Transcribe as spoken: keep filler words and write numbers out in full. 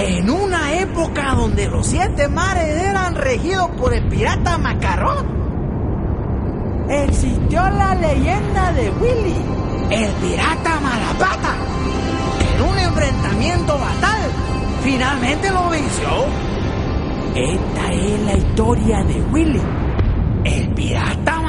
En una época donde los siete mares eran regidos por el pirata Macarrón, existió la leyenda de Willy, el pirata Malapata, que en un enfrentamiento fatal finalmente lo venció. Esta es la historia de Willy, el pirata